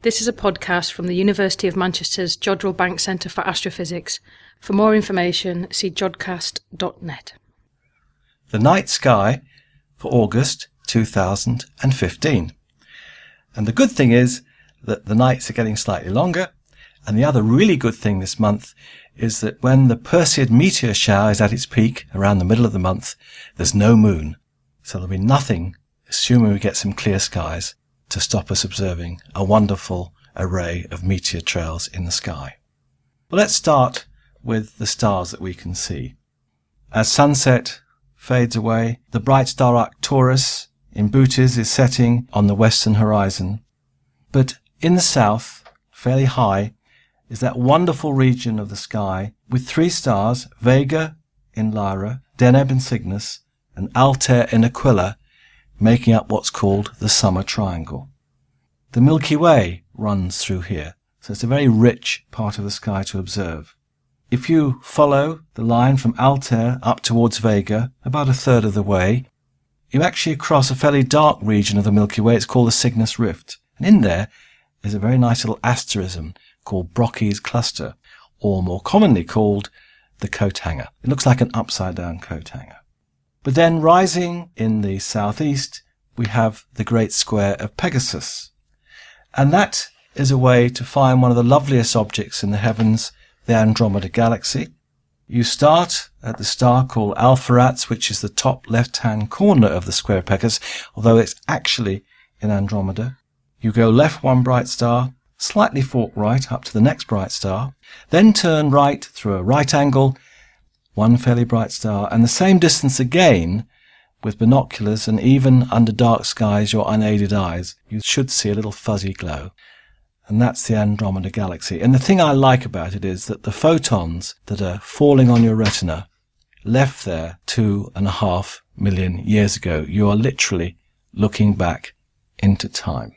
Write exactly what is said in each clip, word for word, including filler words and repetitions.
This is a podcast from the University of Manchester's Jodrell Bank Centre for Astrophysics. For more information, see jodcast dot net. The night sky for August two thousand fifteen. And the good thing is that the nights are getting slightly longer. And the other really good thing this month is that when the Perseid meteor shower is at its peak around the middle of the month, there's no moon. So there'll be nothing, assuming we get some clear skies, to stop us observing a wonderful array of meteor trails in the sky. Well, let's start with the stars that we can see. As sunset fades away, the bright star Arcturus in Bootes is setting on the western horizon. But in the south, fairly high, is that wonderful region of the sky with three stars, Vega in Lyra, Deneb in Cygnus, and Altair in Aquila, making up what's called the Summer Triangle. The Milky Way runs through here, so it's a very rich part of the sky to observe. If you follow the line from Altair up towards Vega, about a third of the way, you actually cross a fairly dark region of the Milky Way. It's called the Cygnus Rift. And in there is a very nice little asterism called Brocchi's Cluster, or more commonly called the Coat Hanger. It looks like an upside-down coat hanger. But then rising in the southeast, we have the great square of Pegasus. And that is a way to find one of the loveliest objects in the heavens, the Andromeda Galaxy. You start at the star called Alpheratz, which is the top left-hand corner of the square of Pegasus, although it's actually in Andromeda. You go left one bright star, slightly fork right up to the next bright star, then turn right through a right angle, one fairly bright star, and the same distance again with binoculars, and even under dark skies, your unaided eyes, you should see a little fuzzy glow. And that's the Andromeda Galaxy. And the thing I like about it is that the photons that are falling on your retina left there two and a half million years ago. You are literally looking back into time.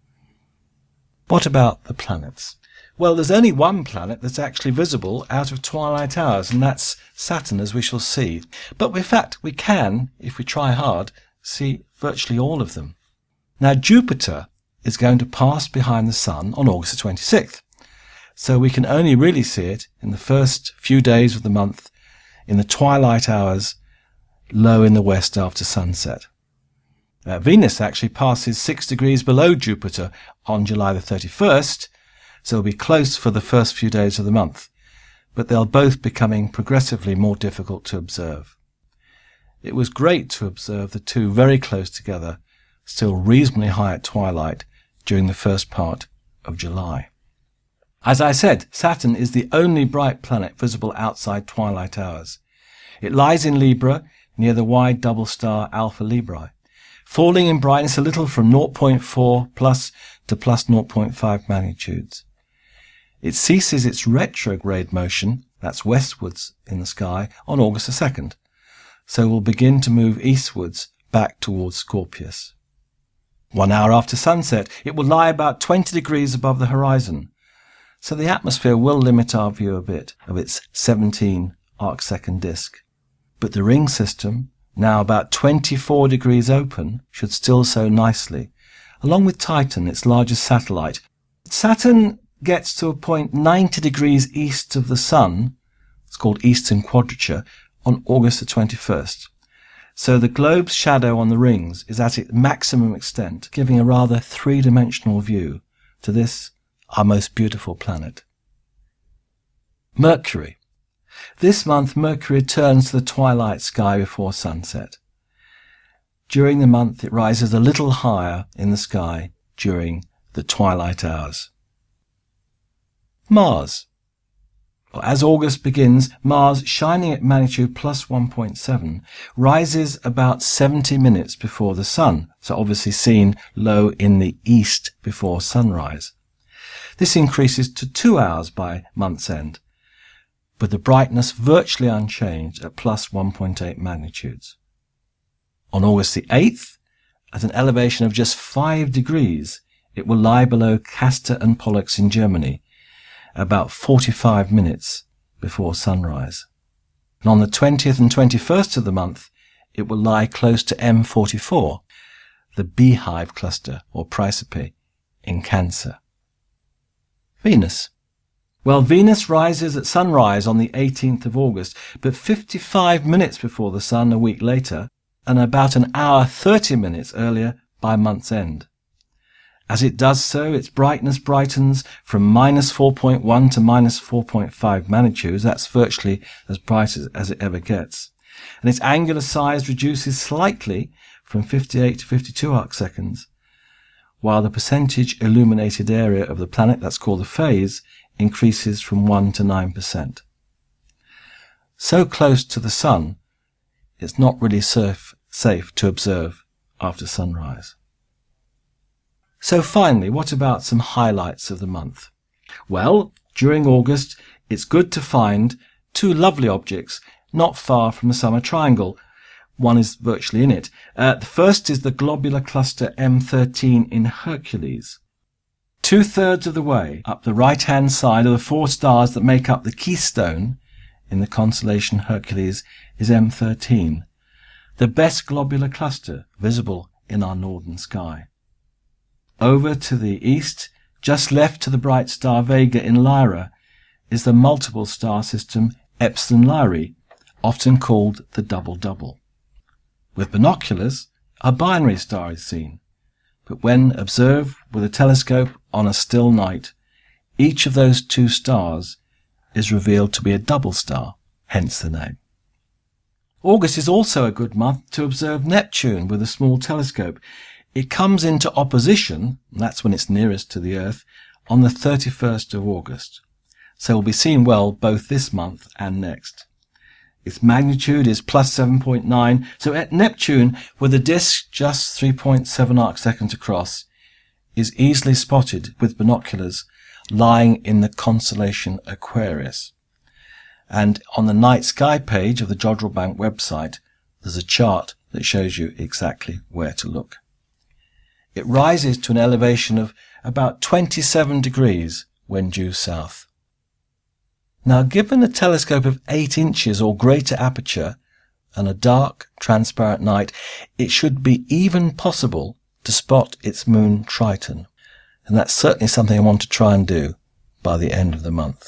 What about the planets? Well, there's only one planet that's actually visible out of twilight hours, and that's Saturn, as we shall see. But in fact, we can, if we try hard, see virtually all of them. Now, Jupiter is going to pass behind the Sun on August the twenty-sixth, so we can only really see it in the first few days of the month, in the twilight hours, low in the west after sunset. Uh, Venus actually passes six degrees below Jupiter on July the thirty-first, so it'll be close for the first few days of the month, but they'll both becoming progressively more difficult to observe. It was great to observe the two very close together, still reasonably high at twilight during the first part of July. As I said, Saturn is the only bright planet visible outside twilight hours. It lies in Libra, near the wide double star Alpha Librae, falling in brightness a little from zero point four plus to plus zero point five magnitudes. It ceases its retrograde motion, that's westwards in the sky, on August the second, so will begin to move eastwards back towards Scorpius. One hour after sunset, it will lie about twenty degrees above the horizon, so the atmosphere will limit our view a bit of its seventeen arc-second disk. But the ring system, now about twenty-four degrees open, should still so nicely, along with Titan, its largest satellite. Saturn gets to a point ninety degrees east of the Sun, it's called eastern quadrature, on August the twenty-first. So the globe's shadow on the rings is at its maximum extent, giving a rather three-dimensional view to this, our most beautiful planet. Mercury. This month, Mercury returns to the twilight sky before sunset. During the month, it rises a little higher in the sky during the twilight hours. Mars. Well, as August begins, Mars, shining at magnitude plus one point seven, rises about seventy minutes before the Sun, so obviously seen low in the east before sunrise. This increases to two hours by month's end, with the brightness virtually unchanged at plus one point eight magnitudes. On August the eighth, at an elevation of just five degrees, it will lie below Castor and Pollux in Germany, about forty-five minutes before sunrise. And on the twentieth and twenty-first of the month, it will lie close to M forty-four, the Beehive cluster, or Praesepe, in Cancer. Venus. Well, Venus rises at sunrise on the eighteenth of August, but fifty-five minutes before the Sun a week later, and about an hour thirty minutes earlier by month's end. As it does so, its brightness brightens from minus four point one to minus four point five magnitudes. That's virtually as bright as, as it ever gets. And its angular size reduces slightly from fifty-eight to fifty-two arcseconds, while the percentage illuminated area of the planet, that's called the phase, increases from one to nine percent. So close to the Sun, it's not really safe, safe to observe after sunrise. So finally, what about some highlights of the month? Well, during August, it's good to find two lovely objects not far from the Summer Triangle. One is virtually in it. Uh, the first is the globular cluster M thirteen in Hercules. Two-thirds of the way up the right-hand side of the four stars that make up the keystone in the constellation Hercules is M thirteen, the best globular cluster visible in our northern sky. Over to the east, just left to the bright star Vega in Lyra, is the multiple star system Epsilon Lyrae, often called the double-double. With binoculars, a binary star is seen, but when observed with a telescope on a still night, each of those two stars is revealed to be a double star, hence the name. August is also a good month to observe Neptune with a small telescope. It comes into opposition, that's when it's nearest to the Earth, on the thirty-first of August, so will be seen well both this month and next. Its magnitude is plus seven point nine, so at Neptune, with a disk just three point seven arcseconds across, is easily spotted with binoculars lying in the constellation Aquarius. And on the night sky page of the Jodrell Bank website, there's a chart that shows you exactly where to look. It rises to an elevation of about twenty-seven degrees when due south. Now, given a telescope of eight inches or greater aperture and a dark, transparent night, it should be even possible to spot its moon Triton. And that's certainly something I want to try and do by the end of the month.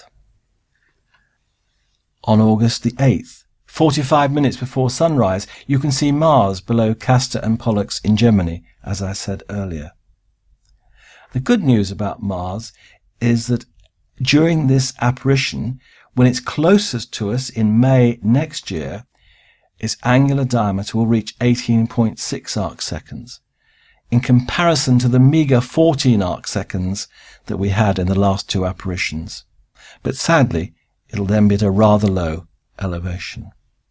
On August the eighth, forty-five minutes before sunrise, you can see Mars below Castor and Pollux in Gemini, as I said earlier. The good news about Mars is that during this apparition, when it's closest to us in May next year, its angular diameter will reach eighteen point six arcseconds, in comparison to the meagre fourteen arcseconds that we had in the last two apparitions. But sadly, it'll then be at a rather low elevation.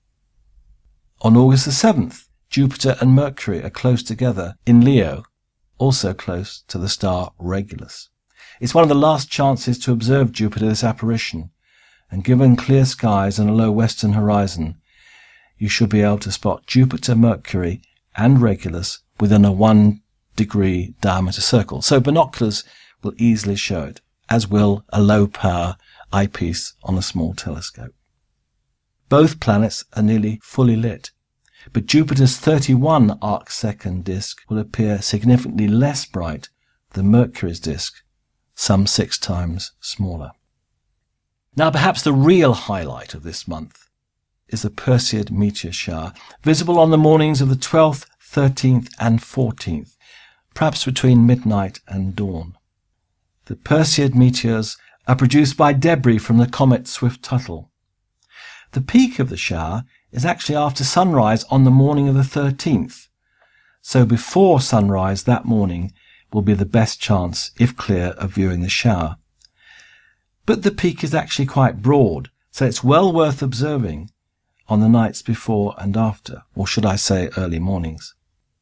On August the seventh, Jupiter and Mercury are close together in Leo, also close to the star Regulus. It's one of the last chances to observe Jupiter this apparition, and given clear skies and a low western horizon, you should be able to spot Jupiter, Mercury, and Regulus within a one degree diameter circle. So binoculars will easily show it, as will a low-power eyepiece on a small telescope. Both planets are nearly fully lit, but Jupiter's thirty-one arcsecond disk will appear significantly less bright than Mercury's disk, some six times smaller. Now perhaps the real highlight of this month is the Perseid meteor shower, visible on the mornings of the twelfth, thirteenth and fourteenth, perhaps between midnight and dawn. The Perseid meteors are produced by debris from the comet Swift-Tuttle. The peak of the shower is actually after sunrise on the morning of the thirteenth, so before sunrise that morning will be the best chance, if clear, of viewing the shower. But the peak is actually quite broad, so it's well worth observing on the nights before and after, or should I say early mornings.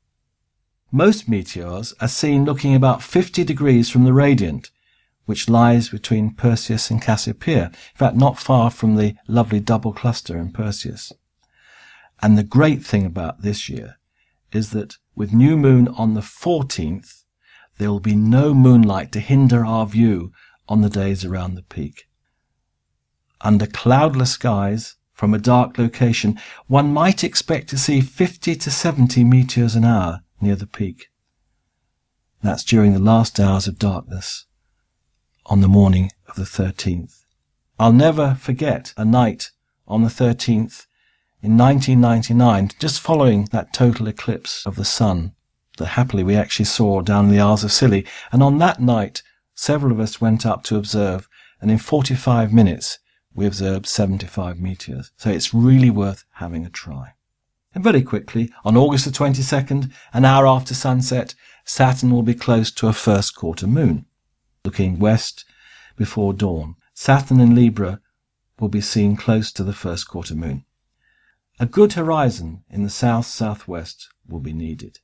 Most meteors are seen looking about fifty degrees from the radiant, which lies between Perseus and Cassiopeia, in fact not far from the lovely double cluster in Perseus. And the great thing about this year is that with new moon on the fourteenth, there will be no moonlight to hinder our view on the days around the peak. Under cloudless skies, from a dark location, one might expect to see fifty to seventy meteors an hour near the peak. That's during the last hours of darkness on the morning of the thirteenth. I'll never forget a night on the thirteenth in nineteen ninety-nine, just following that total eclipse of the sun that happily we actually saw down in the Isles of Scilly. And on that night, several of us went up to observe, and in forty-five minutes, we observed seventy-five meteors. So it's really worth having a try. And very quickly, on August the twenty-second, an hour after sunset, Saturn will be close to a first quarter moon, looking west before dawn. Saturn in Libra will be seen close to the first quarter moon. A good horizon in the south-southwest will be needed.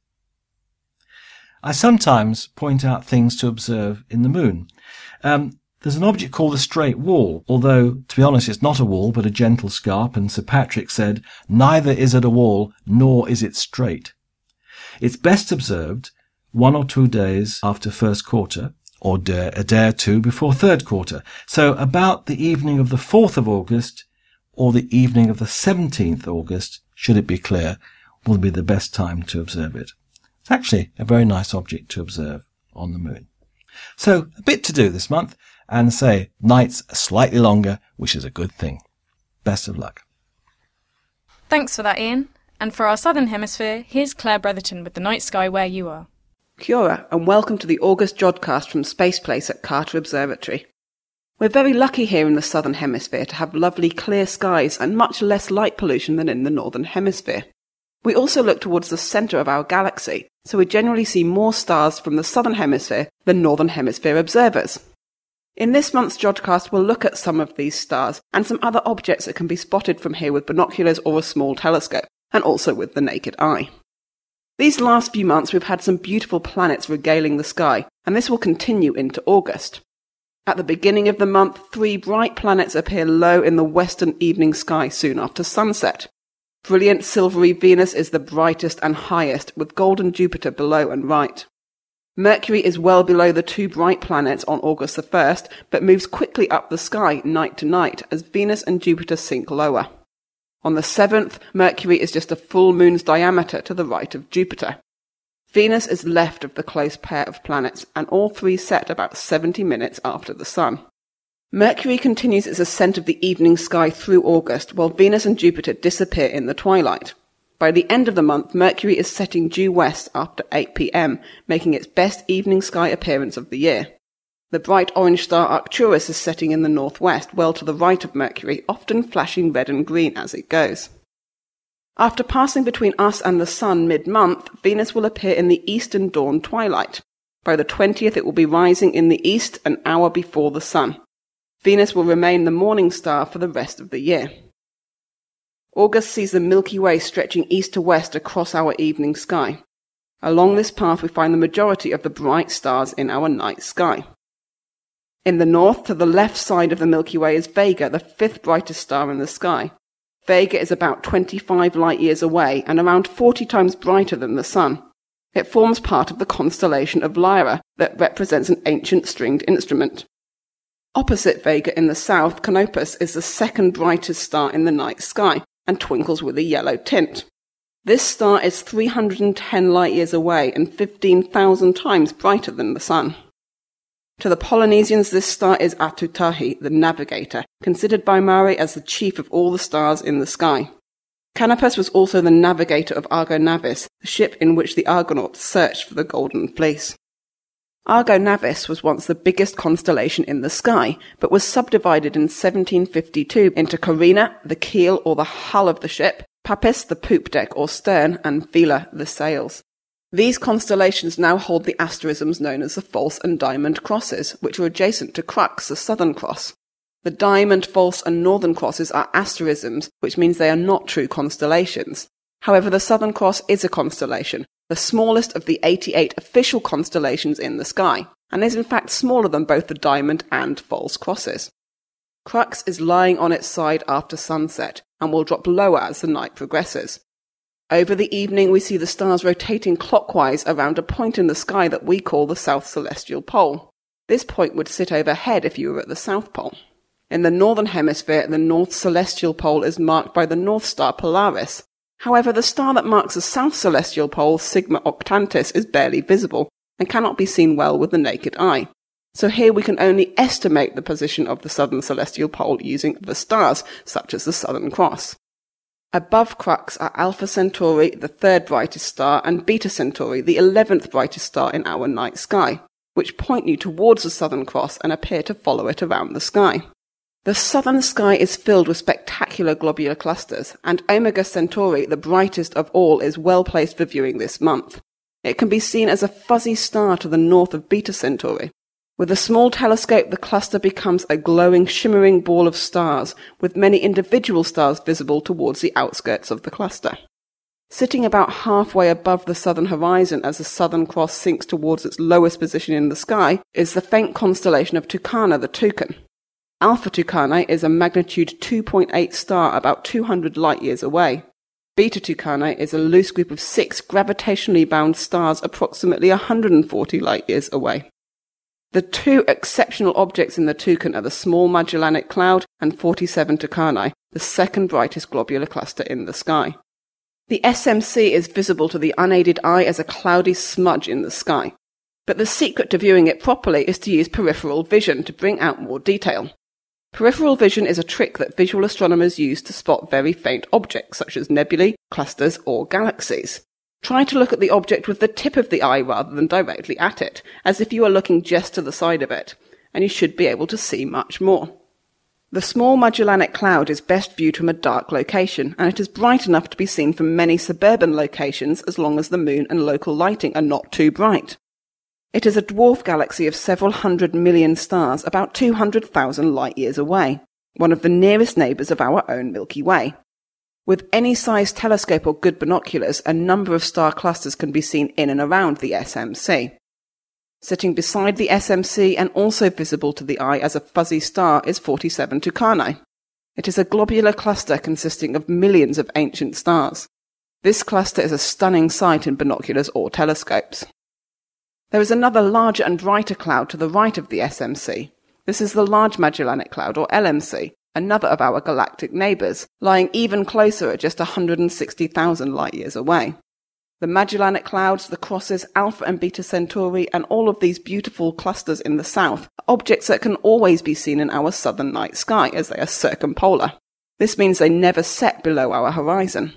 I sometimes point out things to observe in the moon. Um, there's an object called the straight wall, although, to be honest, it's not a wall, but a gentle scarp, and Sir Patrick said, neither is it a wall, nor is it straight. It's best observed one or two days after first quarter, or a day or two before third quarter. So about the evening of the fourth of August, or the evening of the seventeenth of August, should it be clear, will be the best time to observe it. It's actually a very nice object to observe on the moon. So a bit to do this month, and say nights are slightly longer, which is a good thing. Best of luck. Thanks for that, Ian. And for our Southern Hemisphere, here's Claire Bretherton with the night sky where you are. Kia ora, and welcome to the August Jodcast from Space Place at Carter Observatory. We're very lucky here in the Southern Hemisphere to have lovely clear skies and much less light pollution than in the Northern Hemisphere. We also look towards the centre of our galaxy, so we generally see more stars from the Southern Hemisphere than Northern Hemisphere observers. In this month's Jodcast, we'll look at some of these stars and some other objects that can be spotted from here with binoculars or a small telescope, and also with the naked eye. These last few months we've had some beautiful planets regaling the sky, and this will continue into August. At the beginning of the month, three bright planets appear low in the western evening sky soon after sunset. Brilliant silvery Venus is the brightest and highest, with golden Jupiter below and right. Mercury is well below the two bright planets on August the first, but moves quickly up the sky night to night as Venus and Jupiter sink lower. On the seventh, Mercury is just a full moon's diameter to the right of Jupiter. Venus is left of the close pair of planets, and all three set about seventy minutes after the Sun. Mercury continues its ascent of the evening sky through August, while Venus and Jupiter disappear in the twilight. By the end of the month, Mercury is setting due west after eight p m, making its best evening sky appearance of the year. The bright orange star Arcturus is setting in the northwest, well to the right of Mercury, often flashing red and green as it goes. After passing between us and the Sun mid-month, Venus will appear in the eastern dawn twilight. By the twentieth, it will be rising in the east an hour before the Sun. Venus will remain the morning star for the rest of the year. August sees the Milky Way stretching east to west across our evening sky. Along this path we find the majority of the bright stars in our night sky. In the north, to the left side of the Milky Way, is Vega, the fifth brightest star in the sky. Vega is about twenty-five light-years away and around forty times brighter than the Sun. It forms part of the constellation of Lyra that represents an ancient stringed instrument. Opposite Vega in the south, Canopus is the second brightest star in the night sky and twinkles with a yellow tint. This star is three hundred ten light-years away and fifteen thousand times brighter than the Sun. To the Polynesians, this star is Atutahi, the navigator, considered by Maori as the chief of all the stars in the sky. Canopus was also the navigator of Argo Navis, the ship in which the Argonauts searched for the Golden Fleece. Argo Navis was once the biggest constellation in the sky, but was subdivided in seventeen fifty-two into Carina, the keel or the hull of the ship, Papis, the poop deck or stern, and Vela, the sails. These constellations now hold the asterisms known as the False and Diamond Crosses, which are adjacent to Crux, the Southern Cross. The Diamond, False and Northern Crosses are asterisms, which means they are not true constellations. However, the Southern Cross is a constellation, the smallest of the eighty-eight official constellations in the sky, and is in fact smaller than both the Diamond and False Crosses. Crux is lying on its side after sunset, and will drop lower as the night progresses. Over the evening we see the stars rotating clockwise around a point in the sky that we call the South Celestial Pole. This point would sit overhead if you were at the South Pole. In the Northern Hemisphere, the North Celestial Pole is marked by the North Star Polaris. However, the star that marks the South Celestial Pole, Sigma Octantis, is barely visible and cannot be seen well with the naked eye. So here we can only estimate the position of the southern celestial pole using other stars, such as the Southern Cross. Above Crux are Alpha Centauri, the third brightest star, and Beta Centauri, the eleventh brightest star in our night sky, which point you towards the Southern Cross and appear to follow it around the sky. The southern sky is filled with spectacular globular clusters, and Omega Centauri, the brightest of all, is well placed for viewing this month. It can be seen as a fuzzy star to the north of Beta Centauri. With a small telescope, the cluster becomes a glowing, shimmering ball of stars, with many individual stars visible towards the outskirts of the cluster. Sitting about halfway above the southern horizon as the Southern Cross sinks towards its lowest position in the sky is the faint constellation of Tucana, the Toucan. Alpha Tucanae is a magnitude two point eight star about two hundred light-years away. Beta Tucanae is a loose group of six gravitationally bound stars approximately one hundred forty light-years away. The two exceptional objects in the Toucan are the Small Magellanic Cloud and forty-seven Tucanae, the second brightest globular cluster in the sky. The S M C is visible to the unaided eye as a cloudy smudge in the sky, but the secret to viewing it properly is to use peripheral vision to bring out more detail. Peripheral vision is a trick that visual astronomers use to spot very faint objects such as nebulae, clusters, or galaxies. Try to look at the object with the tip of the eye rather than directly at it, as if you were looking just to the side of it, and you should be able to see much more. The Small Magellanic Cloud is best viewed from a dark location, and it is bright enough to be seen from many suburban locations as long as the moon and local lighting are not too bright. It is a dwarf galaxy of several hundred million stars, about two hundred thousand light-years away, one of the nearest neighbours of our own Milky Way. With any size telescope or good binoculars, a number of star clusters can be seen in and around the S M C. Sitting beside the S M C and also visible to the eye as a fuzzy star is forty-seven Tucanae. It is a globular cluster consisting of millions of ancient stars. This cluster is a stunning sight in binoculars or telescopes. There is another larger and brighter cloud to the right of the S M C. This is the Large Magellanic Cloud, or L M C, another of our galactic neighbours, lying even closer at just one hundred sixty thousand light-years away. The Magellanic Clouds, the Crosses, Alpha and Beta Centauri, and all of these beautiful clusters in the south are objects that can always be seen in our southern night sky, as they are circumpolar. This means they never set below our horizon.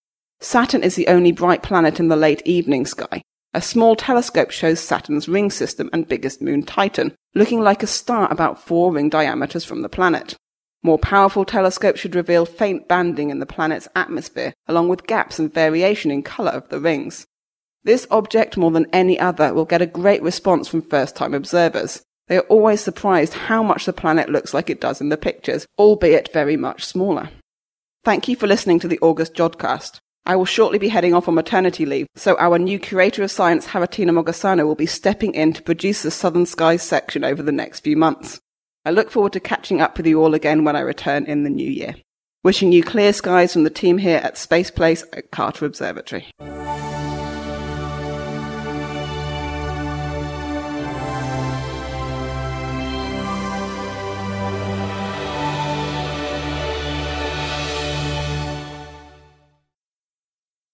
Saturn is the only bright planet in the late evening sky. A small telescope shows Saturn's ring system and biggest moon Titan, looking like a star about four ring diameters from the planet. More powerful telescopes should reveal faint banding in the planet's atmosphere, along with gaps and variation in colour of the rings. This object, more than any other, will get a great response from first-time observers. They are always surprised how much the planet looks like it does in the pictures, albeit very much smaller. Thank you for listening to the August Jodcast. I will shortly be heading off on maternity leave, so our new Curator of Science, Haratina Mogasano, will be stepping in to produce the Southern Skies section over the next few months. I look forward to catching up with you all again when I return in the new year. Wishing you clear skies from the team here at Space Place at Carter Observatory.